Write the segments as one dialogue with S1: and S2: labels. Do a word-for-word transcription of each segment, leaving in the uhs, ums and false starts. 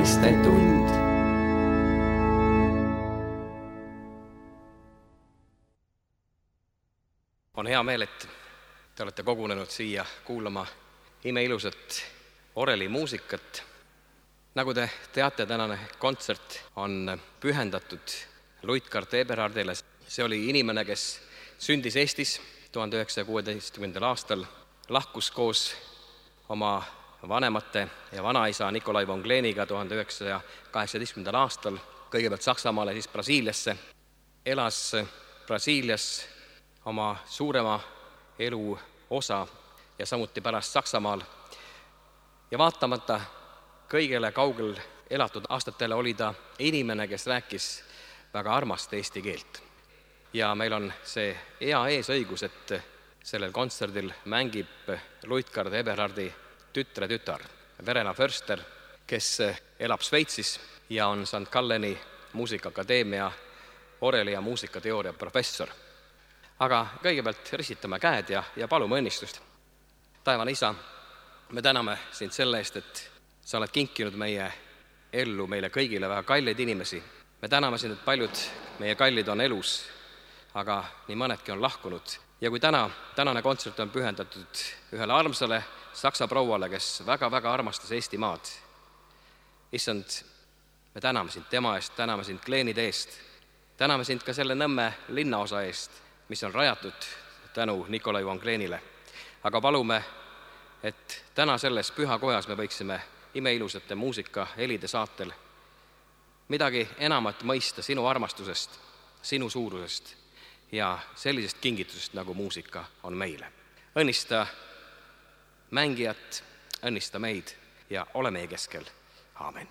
S1: laestetund. On hea meel, et te olete kogunenud siia kuulama imeilusat oreli muusikat. Nagu te teate, tänane kontsert on pühendatud Luitgard Eberhardile. See oli inimene, kes sündis Eestis tuhande üheksasaja kuueteistkümnendal aastal, lahkus koos oma vanemate ja vanaisa Nikolai von Gleniga tuhande üheksasaja kaheksateistkümnendal aastal, kõigepealt Saksamaale, siis Brasiiliasse. Elas Brasiilias oma suurema elu osa ja samuti pärast Saksamaal. Ja vaatamata kõigele kaugel elatud aastatele oli ta inimene, kes rääkis väga armast eesti keelt. Ja meil on see hea eesõigus, et sellel kontserdil mängib Luitgard Eberhardi tütre tütar, Verena Förster, kes elab Sveitsis ja on Sankt Galleni Muusikaakadeemia oreli- ja muusikateooria professor. Aga kõigepealt risitame käed ja, ja palume õnnistust. Taevane Isa, me täname sind selle eest, et sa oled kinkinud meie ellu meile kõigile väga kalleid inimesi. Me täname sind, et paljud meie kallid on elus, aga nii mõnedki on lahkunud. Ja kui täna, tänane kontsert on pühendatud ühele armsale saksa prouale, kes väga-väga armastas Eesti maad. Issand, me täname sind tema eest, täname sind Gleenide eest, täname sind ka selle Nõmme linnaosa eest, mis on rajatud tänu Nikolai von Glenile. Aga palume, et täna selles pühakojas me võiksime imeilusate muusika helide saatel midagi enamat mõista sinu armastusest, sinu suurusest ja sellisest kingitusest, nagu muusika on meile. Õnnista mängijat, õnnista meid ja ole meie keskel. Aamen.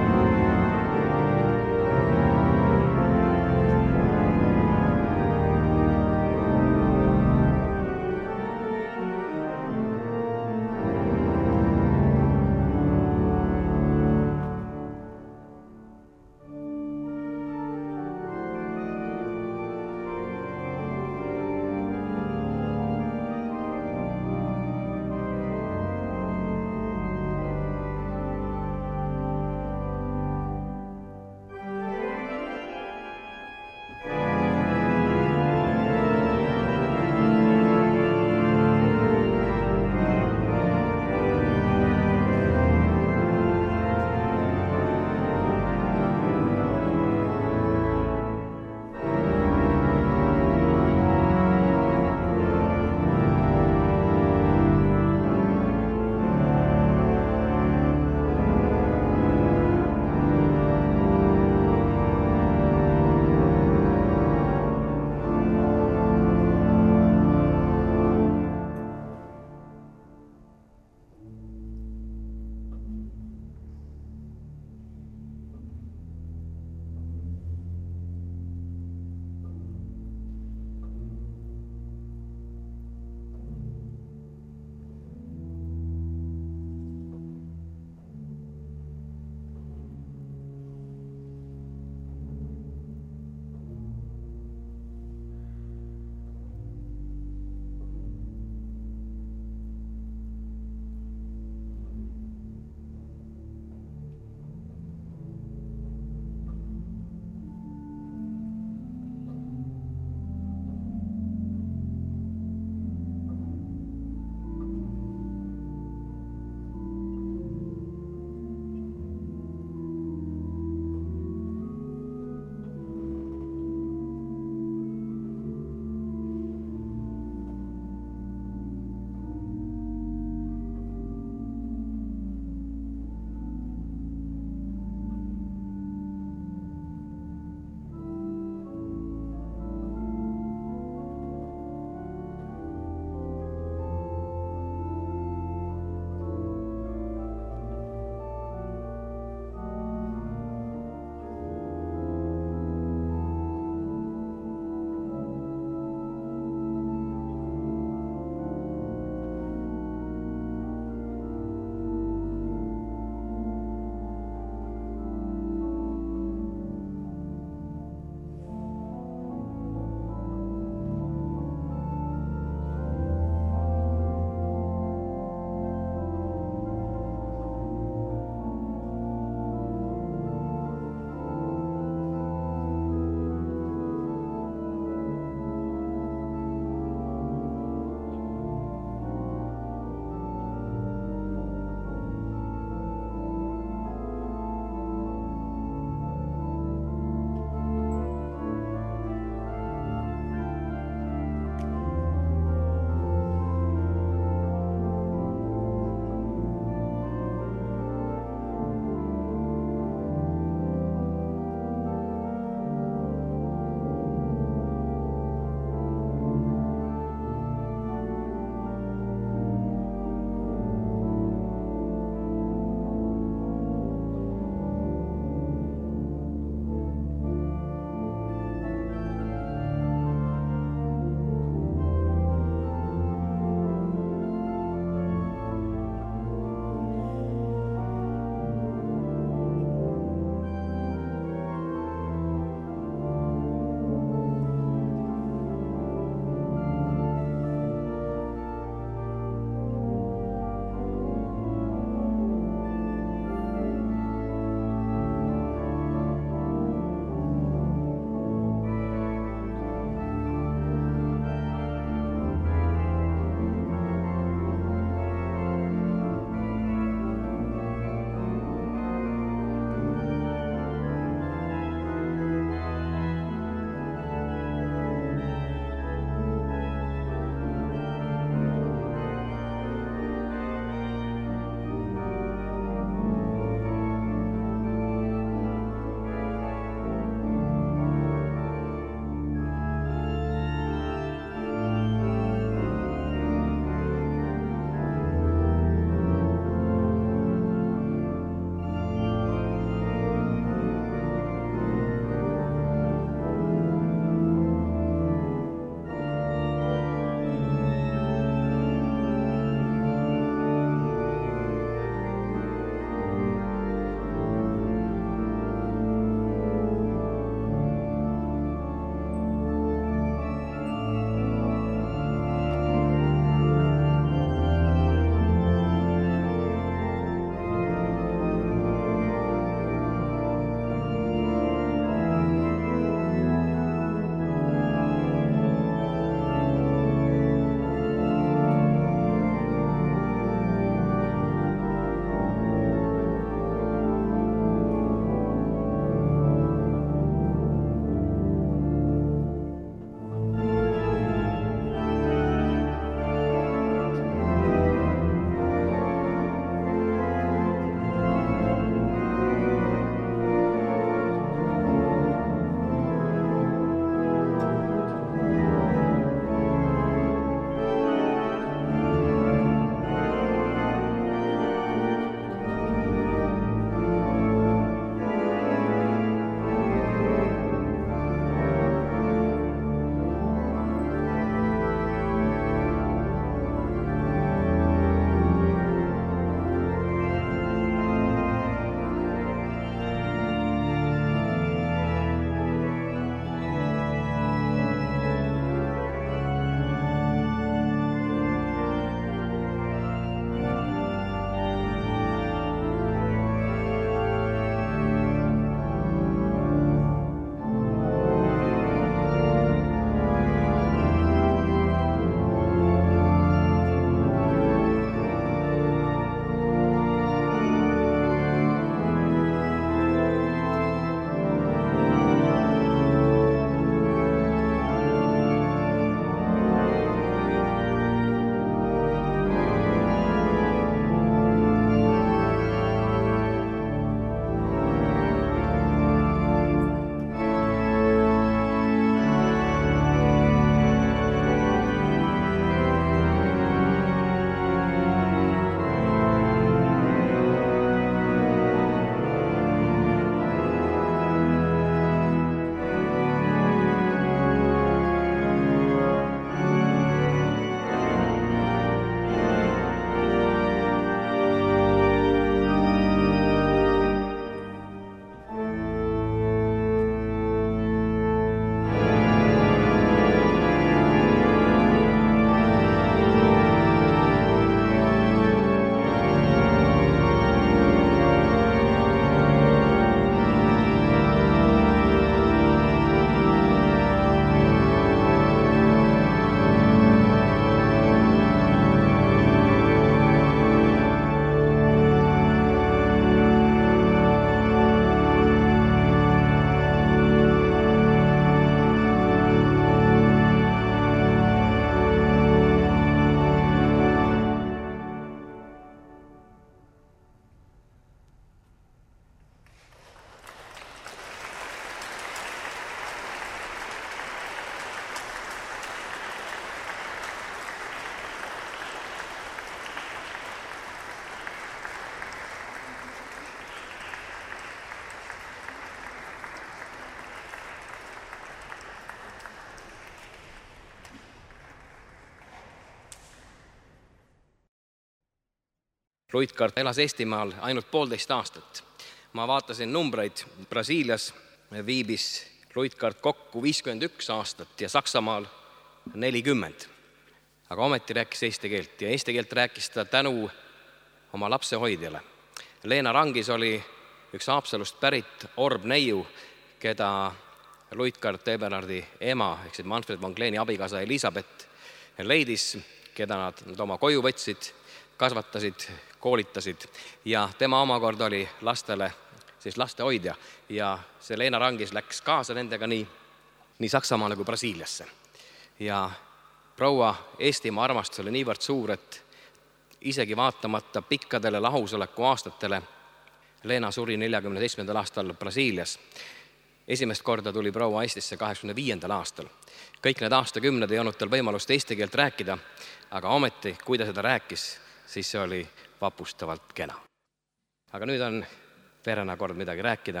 S1: Luitkaart elas Eestimaal ainult poolteist aastat. Ma vaatasin numbreid, Brasiilias viibis Luitkaart kokku viiskümmend üks aastat ja Saksamaal nelikümmend. Aga ometi rääkis eesti keelt ja eesti keelt rääkis ta tänu oma lapsehoidjale. Leena Rangis oli üks Haapsalust pärit Orb Neiu, keda Luitkaart Eberhardi ema, ehk siis Manfred von Kleeni abikaasa Elisabeth leidis, keda nad, nad oma koju võtsid, kasvatasid, koolitasid ja tema omakorda oli lastele siis lastehoidja ja see Leena Rangis läks kaasa nendega nii, nii Saksamaale kui Brasiiliasse. Ja proua Eestimaa armastus oli niivõrd suur, et isegi vaatamata pikkadele lahusoleku aastatele Leena suri neljakümne seitsmendal aastal Brasiilias. Esimest korda tuli proua Eestisse kaheksakümne viiendal aastal. Kõik need aastakümned ei olnud tal võimalust eesti keelt rääkida, aga ometi, kui ta seda rääkis, siis see oli vapustavalt kena. Aga nüüd on Verena kord midagi rääkida.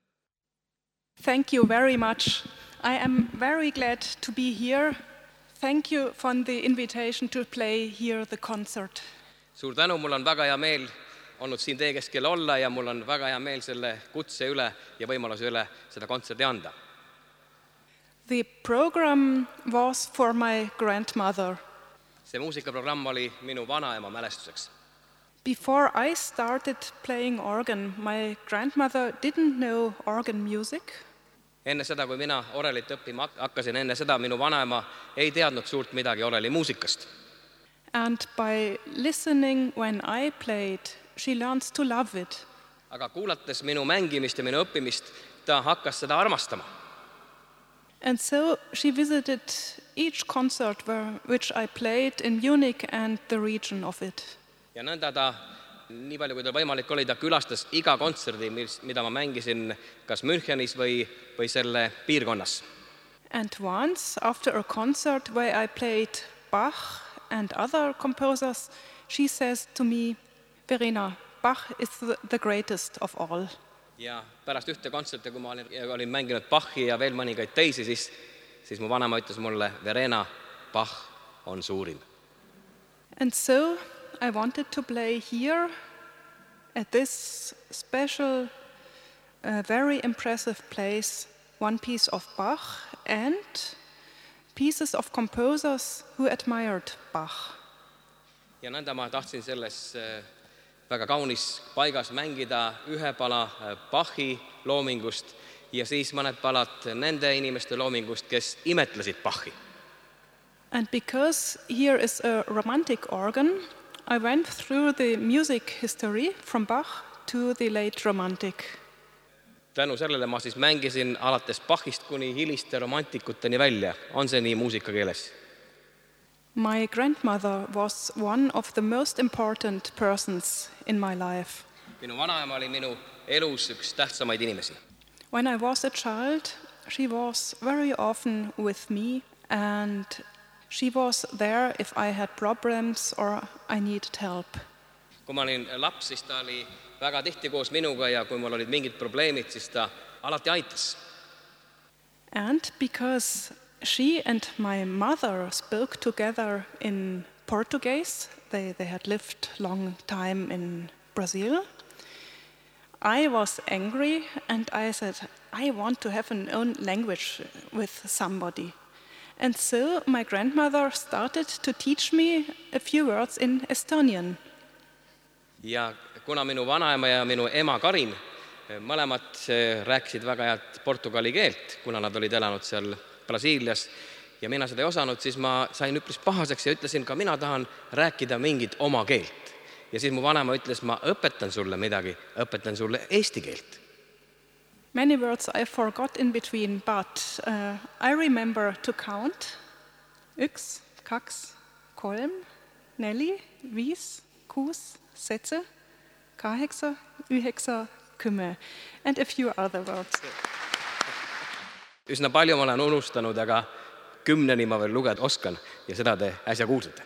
S2: Thank you very much. I am very glad to be here. Thank you for the invitation to play here the concert.
S1: Suur tänu, mul on väga hea meel olnud siin teie keskel olla ja mul on väga hea meel selle kutse üle ja võimaluse üle seda kontserdi anda.
S2: The program was for my grandmother.
S1: See muusikaprogramm oli minu vanaema mälestuseks.
S2: Before I started playing organ, my grandmother didn't know organ music.
S1: Enne seda, kui mina orelit õppima hakkasin, enne seda minu vanaema ei teadnud suurt midagi oreli muusikast.
S2: And by listening when I played, she learns to love it.
S1: Aga kuulates minu mängimist ja minu õppimist, ta hakkas seda armastama.
S2: And so she visited each concert where, which I played in Munich and the region of it.
S1: Ja nõnda ta, nii palju kui tal võimalik oli, ta külastas iga kontserdi, mida ma mängisin kas Münchenis või, või selle piirkonnas.
S2: And once, after a concert where I played Bach and other composers, she says to me, Verena, Bach is the greatest of all.
S1: Ja pärast ühte kontserti, kui ma olin, olin mänginud Bachi ja veel mõningaid teisi, siis, siis mu vanema ütles mulle, Verena, Bach on suurim.
S2: And so I wanted to play here at this special, uh, very impressive place, one piece of Bach and pieces of composers who admired Bach.
S1: Ja nõnda ma tahtsin selles väga kaunis paigas mängida ühe pala Bachi loomingust ja siis mõned palad nende inimeste loomingust, kes imetlesid Bachi.
S2: And because here is a romantic organ, I went through the music history from Bach to the late romantic.
S1: Tänu sellele ma siis mängisin alates Bachist kuni hiliste romantikuteni välja. On see nii muusikakeeles?
S2: My grandmother was one of the most important persons in my life.
S1: Minu vanaema oli minu elus üks tähtsamaid inimesi.
S2: When I was a child, she was very often with me and she was there if I had problems or I needed help.
S1: Kui ma olin laps, siis ta oli väga tihti koos minuga ja kui mul olid mingid probleemid, siis ta alati aitas.
S2: And because she and my mother spoke together in Portuguese, they, they had lived long time in Brazil, I was angry and I said, I want to have an own language with somebody. And so my grandmother started to teach me a few words in Estonian.
S1: Ja kuna minu vanaema ja minu ema Karin mõlemad rääkisid väga head portugali keelt, kuna nad olid elanud seal Brasiilias ja mina seda ei osanud, siis ma sain üpris pahaseks ja ütlesin ka, mina tahan rääkida mingit oma keelt. Ja siis mu vanema ütles, ma õpetan sulle midagi, õpetan sulle eesti keelt.
S2: Many words I forgot in between, but uh, I remember to count. Üks, kaks, kolm, neli, viis, kuus, seitse, kaheksa, üheksa, kümme. And a few other words.
S1: Üsna palju ma olen unustanud, aga kümneni ma veel lugeda oskan ja seda te äsja kuulsite.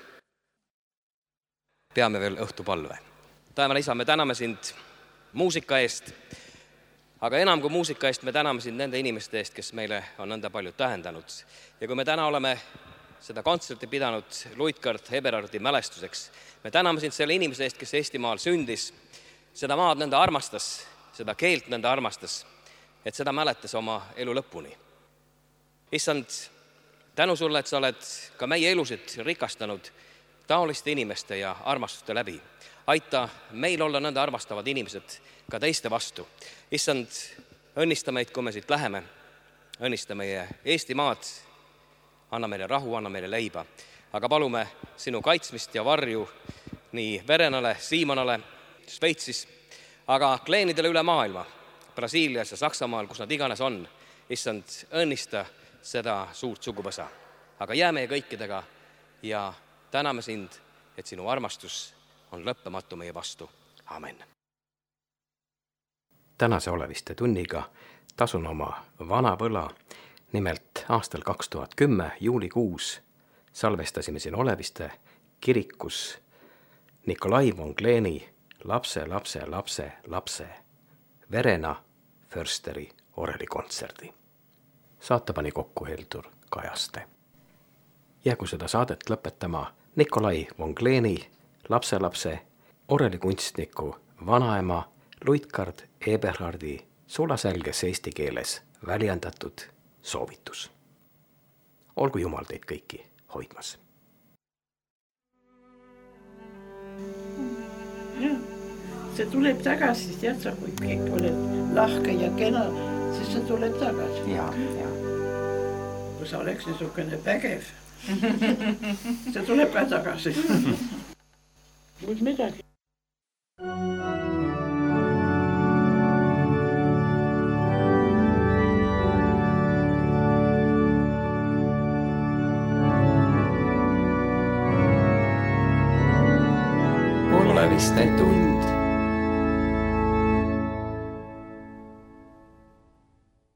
S1: Peame veel õhtupalve. Taevane Isa, me täname sind muusika eest, aga enam kui muusika eest me täname sind nende inimeste eest, kes meile on nõnda palju tähendanud. Ja kui me täna oleme seda kontserti pidanud Luitgard Eberhardi mälestuseks. Me täname sind selle inimese eest, kes Eestimaal sündis, seda maad nõnda armastas, seda keelt nõnda armastas, et seda mäletas oma elu lõpuni. Issand, tänu sulle, et sa oled ka meie elusid rikastanud taoliste inimeste ja armastuste läbi. Aita meil olla nõnda armastavad inimesed ka teiste vastu. Issand, õnnista meid, kui me siit läheme. Õnnista meie Eesti maad, anna meile rahu, anna meile leiba. Aga palume sinu kaitsmist ja varju nii Verenale, Siimonale, Šveitsis, aga kleenidele üle maailma, Brasiilias ja Saksamaal, kus nad iganes on. Issand, õnnista seda suurt sugupõsa. Aga jää meie kõikidega ja täname sind, et sinu armastus on lõppematu meie vastu. Amen. Tänase oleviste tunniga tasun oma vana võla. Nimelt aastal kaks tuhat kümme juulikuus salvestasime siin oleviste kirikus Nikolai von Kleeni lapse, lapse, lapse, lapse Verena Försteri orelikontserdi. Saate pani kokku Heldur Kajaste. Jäägu seda saadet lõpetama Nikolai von Kleeni lapselapse orelikunstniku vanaema Luitgard Eberhardi sulaselges eesti keeles väljendatud soovitus. Olgu Jumal teid kõiki hoidmas.
S3: Ja, see tuleb tagasi, tead sa, kui kõik oled lahke ja kena, siis see tuleb tagasi.
S4: Ja, ja.
S3: Kui sa oleks niisugune vägev, see tuleb ka tagasi. Muid midagi.
S4: Oleviste tund.